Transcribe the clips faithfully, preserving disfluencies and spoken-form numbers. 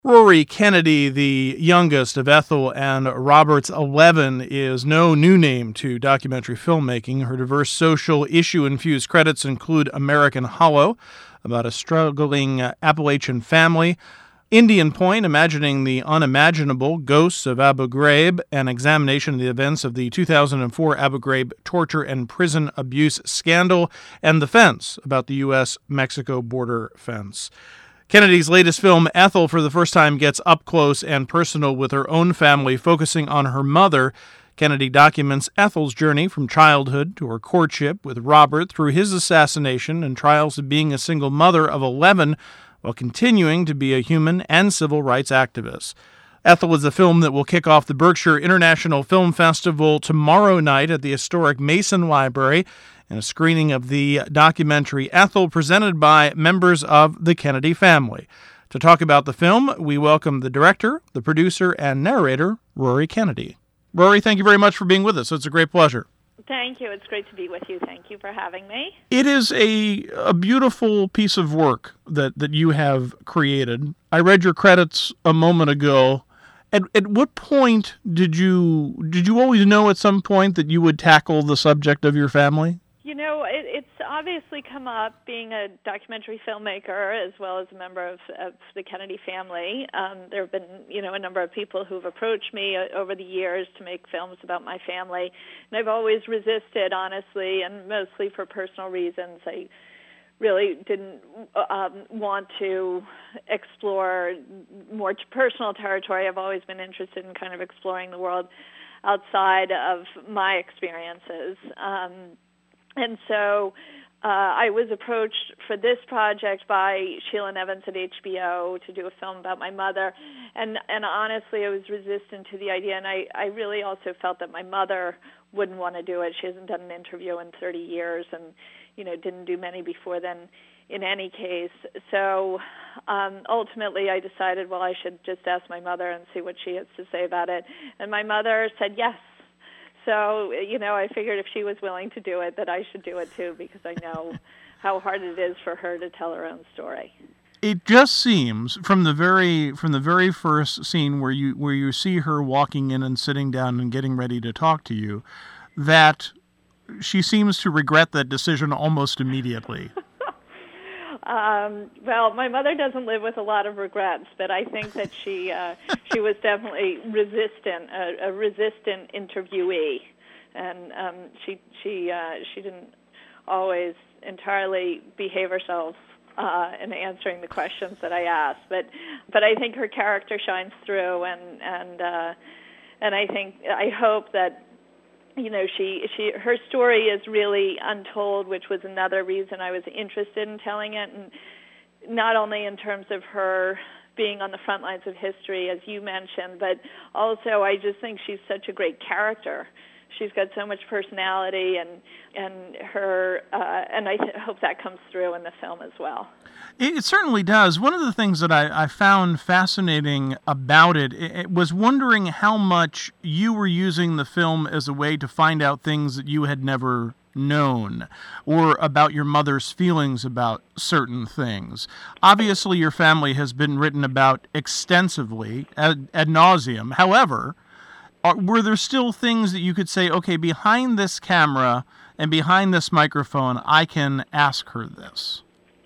Rory Kennedy, the youngest of Ethel and Robert's eleven, is no new name to documentary filmmaking. Her diverse social issue-infused credits include American Hollow, about a struggling Appalachian family, Indian Point, imagining the unimaginable, Ghosts of Abu Ghraib, an examination of the events of the two thousand four Abu Ghraib torture and prison abuse scandal, and The Fence, about the U S Mexico border fence. Kennedy's latest film, Ethel, for the first time gets up close and personal with her own family, focusing on her mother. Kennedy documents Ethel's journey from childhood to her courtship with Robert through his assassination and trials of being a single mother of eleven while continuing to be a human and civil rights activist. Ethel is a film that will kick off the Berkshire International Film Festival tomorrow night at the historic Mason Library, and a screening of the documentary Ethel presented by members of the Kennedy family. To talk about the film, we welcome the director, the producer, and narrator, Rory Kennedy. Rory, thank you very much for being with us. It's a great pleasure. Thank you. It's great to be with you. Thank you for having me. It is a, a beautiful piece of work that, that you have created. I read your credits a moment ago. At, at what point did you did you always know at some point that you would tackle the subject of your family? You know, it, it's obviously come up being a documentary filmmaker as well as a member of, of the Kennedy family. Um, there have been, you know, a number of people who've approached me uh, over the years to make films about my family, and I've always resisted, honestly, and mostly for personal reasons. I really didn't um, want to explore more personal territory. I've always been interested in kind of exploring the world outside of my experiences. Um, And so uh, I was approached for this project by Sheila Nevins at H B O to do a film about my mother. And, and honestly, I was resistant to the idea. And I, I really also felt that my mother wouldn't want to do it. She hasn't done an interview in thirty years and, you know, didn't do many before then in any case. So um, ultimately I decided, well, I should just ask my mother and see what she has to say about it. And my mother said yes. So, you know, I figured if she was willing to do it, that I should do it too, because I know how hard it is for her to tell her own story. It just seems from the very from the very first scene where you where you see her walking in and sitting down and getting ready to talk to you, that she seems to regret that decision almost immediately. Um, well, my mother doesn't live with a lot of regrets, but I think that she uh, she was definitely resistant, a, a resistant interviewee, and um, she she uh, she didn't always entirely behave herself uh, in answering the questions that I asked. But but I think her character shines through, and and uh, and I think I hope that. You know, she, she, her story is really untold, which was another reason I was interested in telling it, and not only in terms of her being on the front lines of history, as you mentioned, but also I just think she's such a great character. She's got so much personality, and and her, uh, and I th- hope that comes through in the film as well. It, it certainly does. One of the things that I, I found fascinating about it, it, it was wondering how much you were using the film as a way to find out things that you had never known, or about your mother's feelings about certain things. Obviously, your family has been written about extensively, ad, ad nauseum. However, Are, were there still things that you could say, okay, behind this camera and behind this microphone, I can ask her this?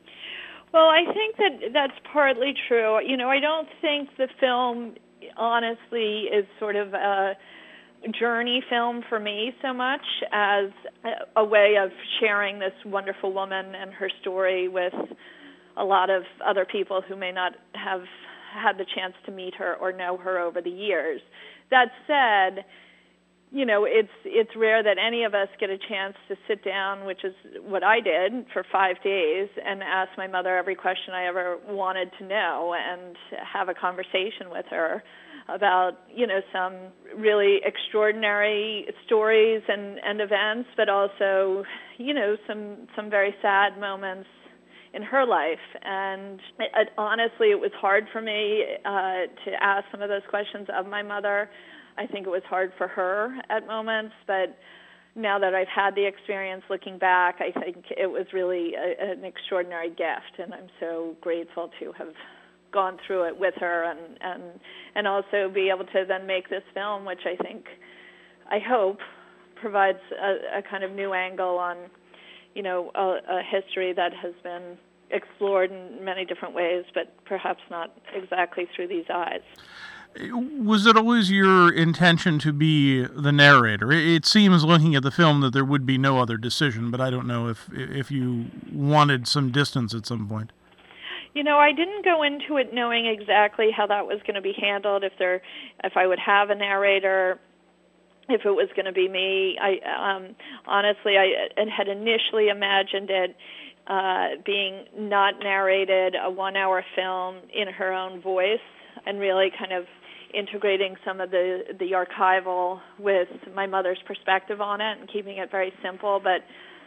Well, I think that that's partly true. You know, I don't think the film, honestly, is sort of a journey film for me so much as a, a way of sharing this wonderful woman and her story with a lot of other people who may not have had the chance to meet her or know her over the years. That said, you know, it's it's rare that any of us get a chance to sit down, which is what I did for five days, and ask my mother every question I ever wanted to know and have a conversation with her about, you know, some really extraordinary stories and, and events, but also, you know, some, some very sad moments in her life. And it, it, honestly, it was hard for me uh, to ask some of those questions of my mother. I think it was hard for her at moments, but now that I've had the experience looking back, I think it was really a, an extraordinary gift, and I'm so grateful to have gone through it with her, and and and also be able to then make this film, which I think, I hope, provides a, a kind of new angle on, you know, a, a history that has been explored in many different ways, but perhaps not exactly through these eyes. Was it always your intention to be the narrator? It seems, looking at the film, that there would be no other decision, but I don't know if if you wanted some distance at some point. You know, I didn't go into it knowing exactly how that was going to be handled, if there, if I would have a narrator, if it was going to be me. I um, honestly, I had initially imagined it uh, being not narrated, a one-hour film in her own voice, and really kind of integrating some of the, the archival with my mother's perspective on it and keeping it very simple. But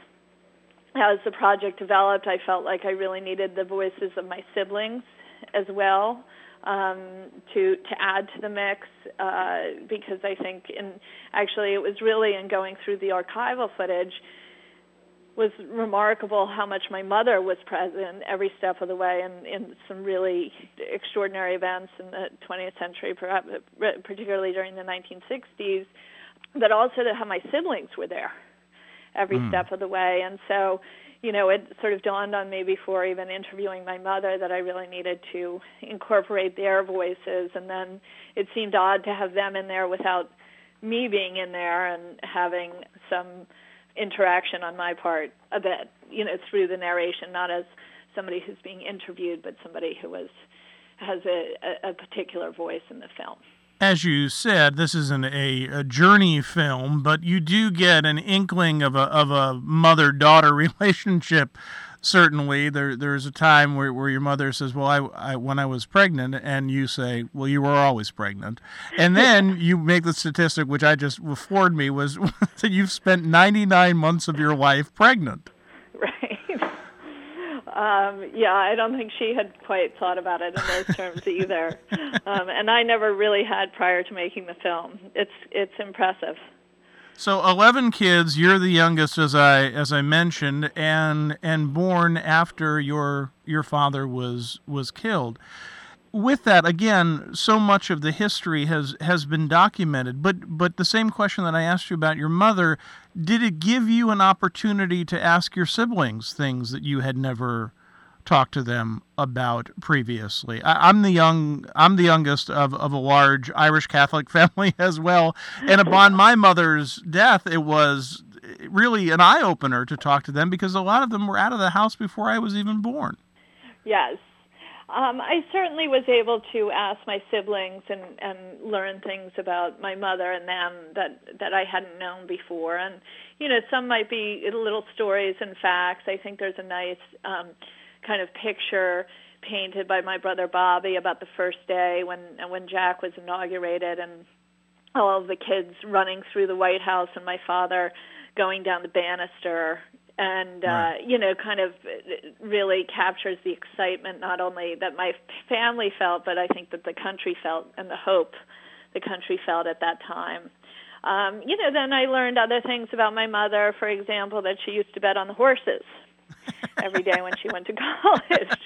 as the project developed, I felt like I really needed the voices of my siblings as well um, to to add to the mix, uh, because I think, in actually it was really in going through the archival footage was remarkable how much my mother was present every step of the way in, in some really extraordinary events in the twentieth century, perhaps, particularly during the nineteen sixties, but also to how my siblings were there every mm. step of the way. And so, you know, it sort of dawned on me before even interviewing my mother that I really needed to incorporate their voices, and then it seemed odd to have them in there without me being in there and having some interaction on my part a bit, you know, through the narration, not as somebody who's being interviewed, but somebody who was has a, a particular voice in the film. As you said, this isn't a, a journey film, but you do get an inkling of a of a mother-daughter relationship. Certainly, there there's a time where, where your mother says, well, I, I when I was pregnant, and you say, well, you were always pregnant. And then you make the statistic, which I just floored me, was that you've spent ninety-nine months of your life pregnant. Right. Um, yeah, I don't think she had quite thought about it in those terms either. Um, and I never really had prior to making the film. It's it's impressive. So eleven kids, you're the youngest, as I as I mentioned, and and born after your your father was was killed. With that, again, so much of the history has, has been documented. But but the same question that I asked you about your mother, did it give you an opportunity to ask your siblings things that you had never talked to them about previously? I, I'm the young I'm the youngest of, of a large Irish Catholic family as well, and upon my mother's death, it was really an eye-opener to talk to them, because a lot of them were out of the house before I was even born. Yes. Um, I certainly was able to ask my siblings and, and learn things about my mother and them that, that I hadn't known before. And, you know, some might be little stories and facts. I think there's a nice um, kind of picture painted by my brother Bobby about the first day when when Jack was inaugurated, and all of the kids running through the White House and my father going down the banister. And, uh, right. you know, kind of really captures the excitement not only that my family felt, but I think that the country felt, and the hope the country felt at that time. Um, you know, then I learned other things about my mother, for example, that she used to bet on the horses every day when she went to college.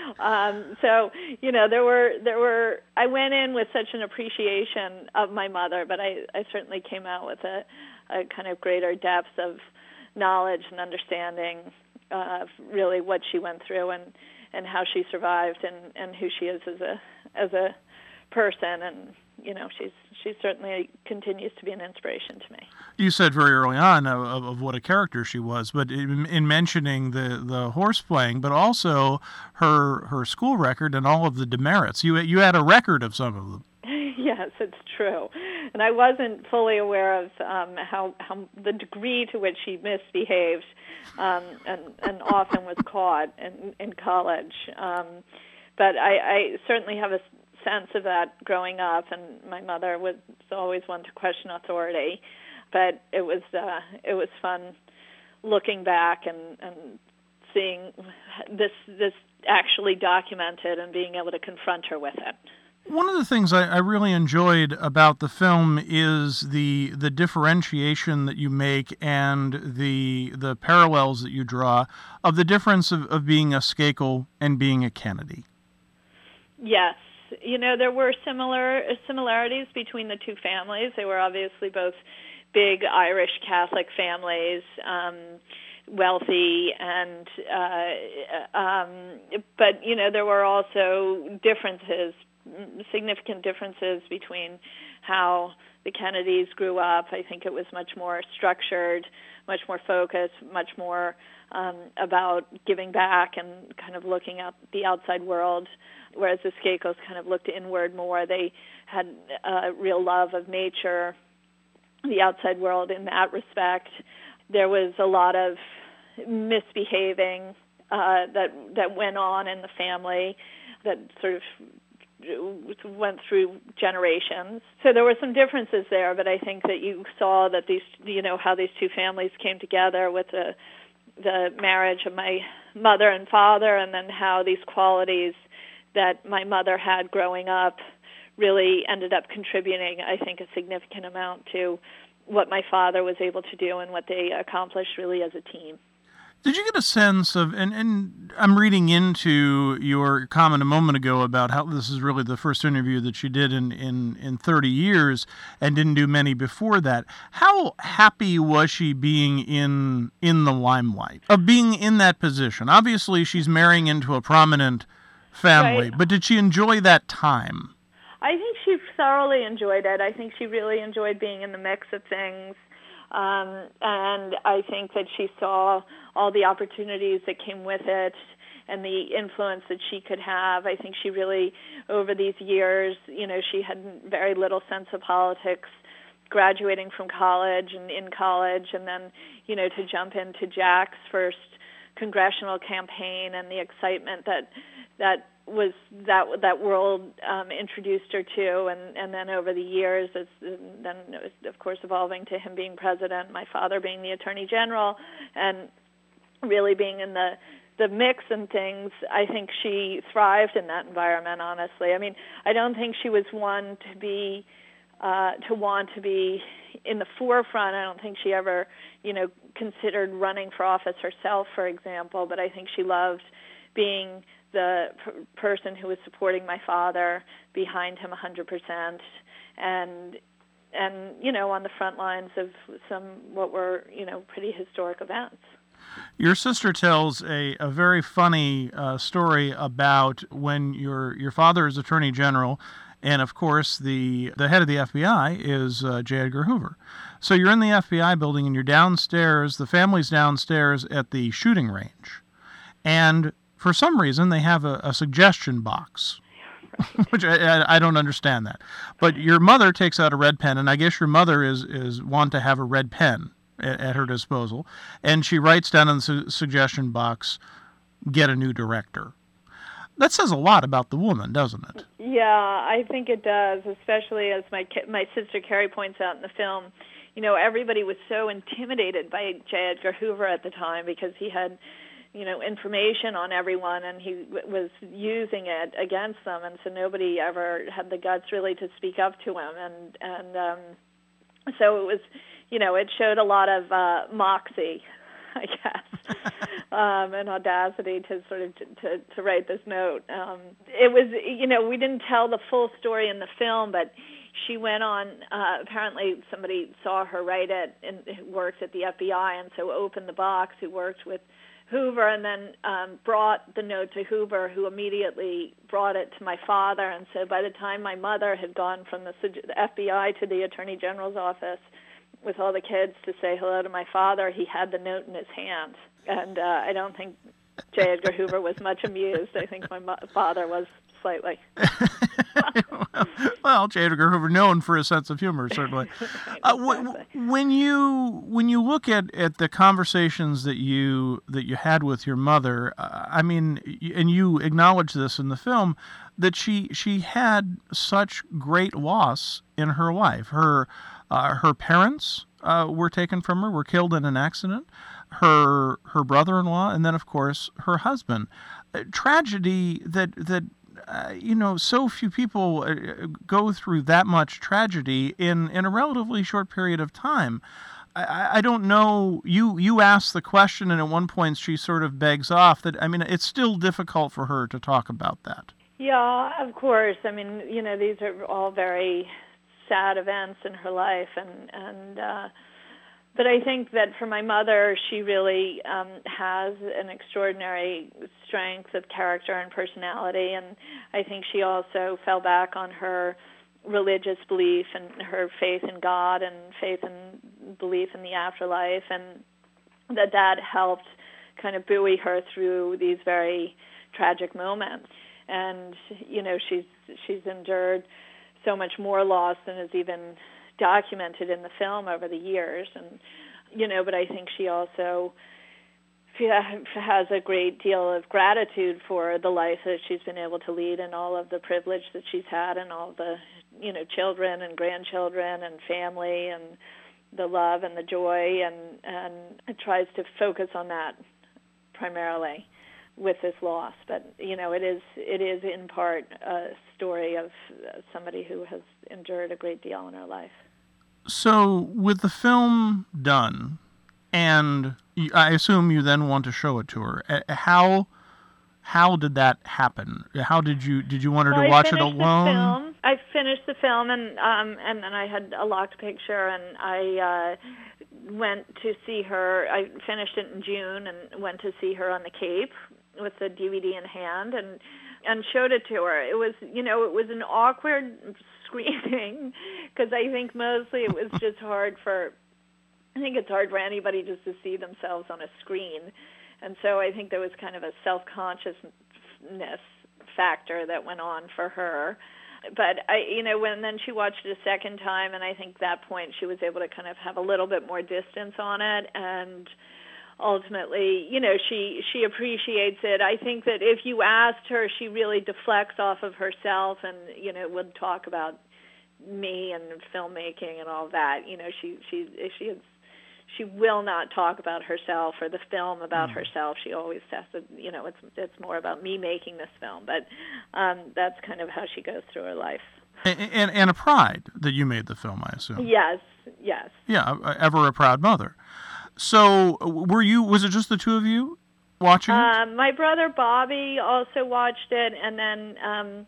um, so, you know, there were, there were, I went in with such an appreciation of my mother, but I, I certainly came out with a, a kind of greater depth of knowledge and understanding of really what she went through and, and how she survived and, and who she is as a as a person. And, you know, she's she certainly continues to be an inspiration to me. You said very early on of, of what a character she was, but in, in mentioning the, the horse playing, but also her her school record and all of the demerits. You you had a record of some of them. Yes, it's true. And I wasn't fully aware of um, how, how the degree to which she misbehaved um, and, and often was caught in, in college. Um, but I, I certainly have a sense of that growing up, and my mother was always one to question authority. But it was uh, it was fun looking back and, and seeing this this actually documented and being able to confront her with it. One of the things I, I really enjoyed about the film is the the differentiation that you make and the the parallels that you draw of the difference of, of being a Skakel and being a Kennedy. Yes. You know, there were similar similarities between the two families. They were obviously both big Irish Catholic families, um, wealthy, and uh, um, but you know there were also differences, significant differences between how the Kennedys grew up. I think it was much more structured, much more focused, much more um, about giving back and kind of looking at the outside world, whereas the Skakos kind of looked inward more. They had a real love of nature, the outside world in that respect. There was a lot of misbehaving uh, that that went on in the family that sort of went through generations. So there were some differences there, but I think that you saw that these, you know, how these two families came together with the the marriage of my mother and father, and then how these qualities that my mother had growing up really ended up contributing, I think, a significant amount to what my father was able to do and what they accomplished really as a team. Did you get a sense of, and, and I'm reading into your comment a moment ago about how this is really the first interview that you did in, in, in thirty years and didn't do many before that. How happy was she being in in the limelight, of being in that position? Obviously, she's marrying into a prominent family, Right. but did she enjoy that time? I think she thoroughly enjoyed it. I think she really enjoyed being in the mix of things. Um, and I think that she saw all the opportunities that came with it and the influence that she could have. I think she really, over these years, you know, she had very little sense of politics, graduating from college and in college, and then, you know, to jump into Jack's first congressional campaign and the excitement that that was that that world um, introduced her to, and, and then over the years, as, then it was, of course, evolving to him being president, my father being the attorney general, and really being in the the mix and things. I think she thrived in that environment, honestly. I mean, I don't think she was one to be uh, to want to be in the forefront. I don't think she ever, you know, considered running for office herself, for example, but I think she loved being the p- person who was supporting my father behind him one hundred percent, and and you know, on the front lines of some what were, you know, pretty historic events. Your sister tells a, a very funny uh, story about when your your father is Attorney General, and of course the the head of the F B I is uh, J. Edgar Hoover. So you're in the F B I building and you're downstairs, the family's downstairs at the shooting range, and for some reason, they have a, a suggestion box, right. which I, I don't understand that. But your mother takes out a red pen, and I guess your mother is, is want to have a red pen at, at her disposal, and she writes down in the su- suggestion box, "Get a new director." That says a lot about the woman, doesn't it? Yeah, I think it does, especially as my my sister Carrie points out in the film. You know, everybody was so intimidated by J. Edgar Hoover at the time because he had, you know, information on everyone, and he w- was using it against them, and so nobody ever had the guts really to speak up to him, and and um, so it was, you know, it showed a lot of uh, moxie, I guess, um, and audacity to sort of to, to write this note. Um, it was, you know, we didn't tell the full story in the film, but she went on, uh, apparently somebody saw her write it and worked at the F B I, and so opened the box, who worked with Hoover, and then um, brought the note to Hoover, who immediately brought it to my father. And so by the time my mother had gone from the, the F B I to the Attorney General's office with all the kids to say hello to my father, he had the note in his hand. And uh, I don't think J. Edgar Hoover was much amused. I think my mo- father was slightly. Well, J. Edgar Hoover, known for his sense of humor, certainly. Right, uh, w- when you when you look at, at the conversations that you that you had with your mother, uh, I mean, and you acknowledge this in the film, that she she had such great loss in her life. Her uh, her parents uh, were taken from her, were killed in an accident. Her her brother-in-law, and then of course her husband. Uh, tragedy that that. Uh, you know, so few people uh, go through that much tragedy in, in a relatively short period of time. I, I don't know, you, you asked the question, and at one point she sort of begs off that, I mean, it's still difficult for her to talk about that. Yeah, of course. I mean, you know, these are all very sad events in her life, and and uh, but I think that for my mother, she really um, has an extraordinary strength of character and personality, and I think she also fell back on her religious belief and her faith in God and faith and belief in the afterlife, and that that helped kind of buoy her through these very tragic moments. And you know, she's she's endured so much more loss than is even documented in the film over the years, and you know, but I think she also has a great deal of gratitude for the life that she's been able to lead and all of the privilege that she's had and all the, you know, children and grandchildren and family and the love and the joy, and and it tries to focus on that primarily with this loss. But you know, it is it is in part a story of somebody who has endured a great deal in her life. So with the film done, and I assume you then want to show it to her, how how did that happen? How did you did you want her well, to watch I it alone? The film. I finished the film, and um, and then I had a locked picture, and I uh, went to see her. I finished it in June, and went to see her on the Cape with the D V D in hand, and and showed it to her. It was, you know, it was an awkward screening because I think mostly it was just hard for. I think it's hard for anybody just to see themselves on a screen, and so I think there was kind of a self-consciousness factor that went on for her. But I, you know, when then she watched it a second time, and I think at that point she was able to kind of have a little bit more distance on it, and ultimately, you know, she she appreciates it. I think that if you asked her, she really deflects off of herself, and you know, would talk about me and filmmaking and all that. You know, she she she is. She will not talk about herself or the film about mm. herself. She always says that, you know, it's it's more about me making this film. But um, that's kind of how she goes through her life. And, and, and a pride that you made the film, I assume. Yes, yes. Yeah, ever a proud mother. So were you, was it just the two of you watching it? Um, my brother Bobby also watched it, and then um,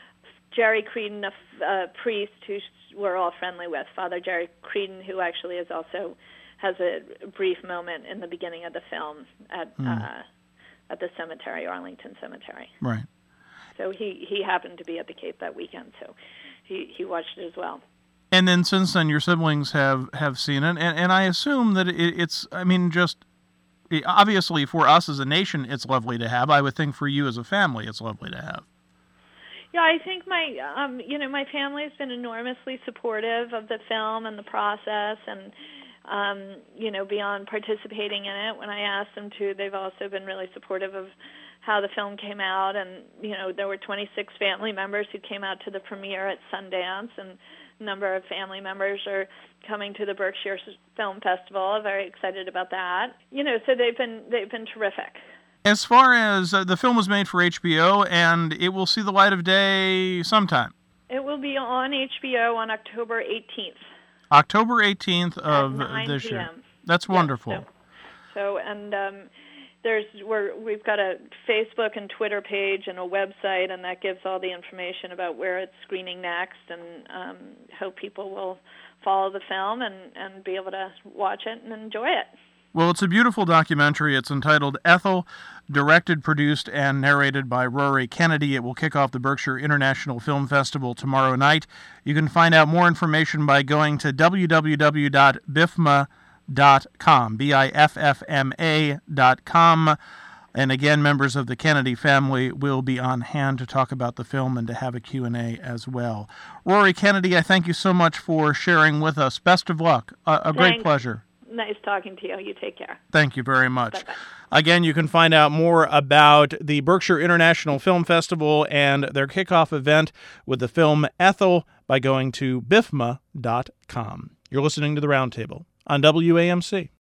Jerry Creedon, a, a priest who we're all friendly with, Father Jerry Creedon, who actually is also... has a brief moment in the beginning of the film at mm. uh, at the cemetery, Arlington Cemetery. Right. So he, he happened to be at the Cape that weekend, so he, he watched it as well. And then since then, your siblings have, have seen it, and, and I assume that it, it's, I mean, just, obviously for us as a nation, it's lovely to have. I would think for you as a family, it's lovely to have. Yeah, I think my, um, you know, my family has been enormously supportive of the film and the process, and Um, you know, beyond participating in it, when I asked them to, they've also been really supportive of how the film came out. And, you know, there were twenty-six family members who came out to the premiere at Sundance, and a number of family members are coming to the Berkshire Film Festival. I'm very excited about that. You know, so they've been they've been terrific. As far as uh, the film was made for H B O, and it will see the light of day sometime. It will be on H B O on October eighteenth. October eighteenth of this year. That's wonderful. Yeah, so, so and um, there's we're we've got a Facebook and Twitter page and a website, and that gives all the information about where it's screening next, and um, hope people will follow the film and, and be able to watch it and enjoy it. Well, it's a beautiful documentary. It's entitled Ethel, directed, produced, and narrated by Rory Kennedy. It will kick off the Berkshire International Film Festival tomorrow night. You can find out more information by going to w w w dot b i f m a dot com, B I F F M A dot com. And again, members of the Kennedy family will be on hand to talk about the film and to have a Q and A as well. Rory Kennedy, I thank you so much for sharing with us. Best of luck. A, a great pleasure. Nice talking to you. You take care. Thank you very much. Bye-bye. Again, you can find out more about the Berkshire International Film Festival and their kickoff event with the film Ethel by going to B I F M A dot com. You're listening to The Roundtable on W A M C.